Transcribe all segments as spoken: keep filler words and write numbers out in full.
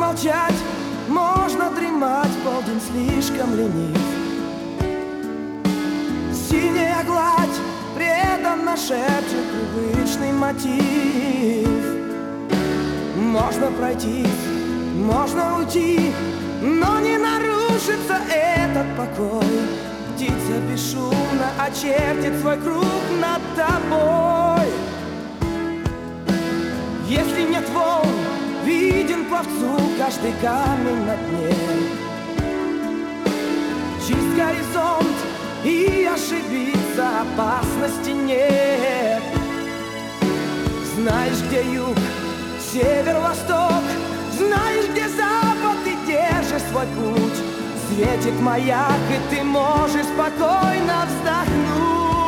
молчать, можно дремать, полдень слишком ленив. Синяя гладь преданно шепчет привычный мотив. Можно пройти, можно уйти, но не нарушится этот покой. Птица бесшумно очертит свой круг над тобой. Если нет волн, виден пловцу каждый камень на дне. Чист горизонт, и ошибиться опасности нет. Знаешь, где юг, север, восток, знаешь, где запад, и держишь свой путь. Светит маяк, и ты можешь спокойно вздохнуть.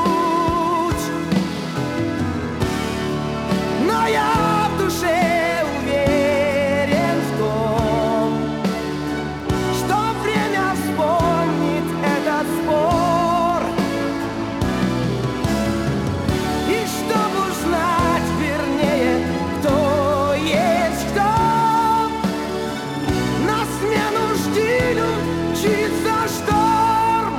Но я в душе уверен в том, что время вспомнит этот спор. И чтобы узнать, вернее, кто есть кто, на смену штилю мчится шторм.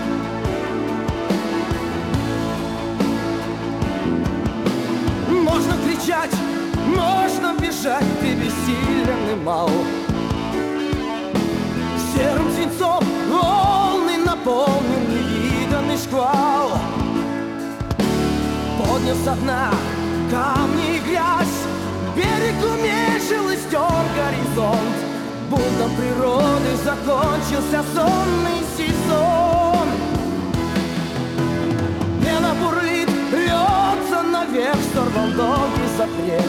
Можно кричать, можно бежать, ты бессилен и мал. Серым свинцом волны наполнен невиданный шквал. Поднял со дна камни и грязь, берег уменьшил и стер горизонт. Бунтом природы закончился сонный сезон. Пена бурлит, рвется наверх, сорвал долгий запрет.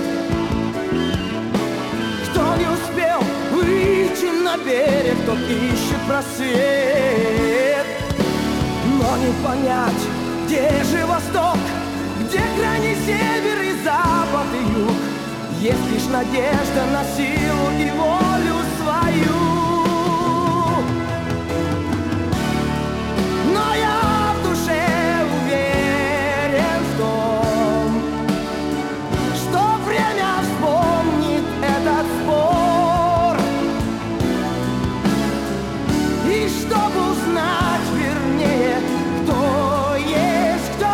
Кто не успел выйти на берег, тот ищет просвет. Но не понять, где же восток, где крайний север и запад и юг. Есть лишь надежда на силу и волю свою. Но я в душе уверен в том, что время вспомнит этот спор. И чтобы узнать, вернее, кто есть кто,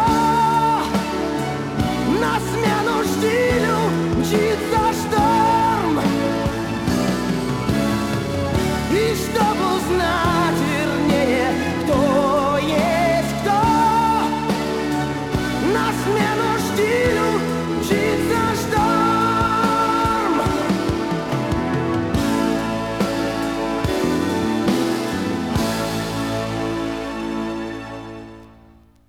на смену штилю мчится шторм. И чтобы узнать,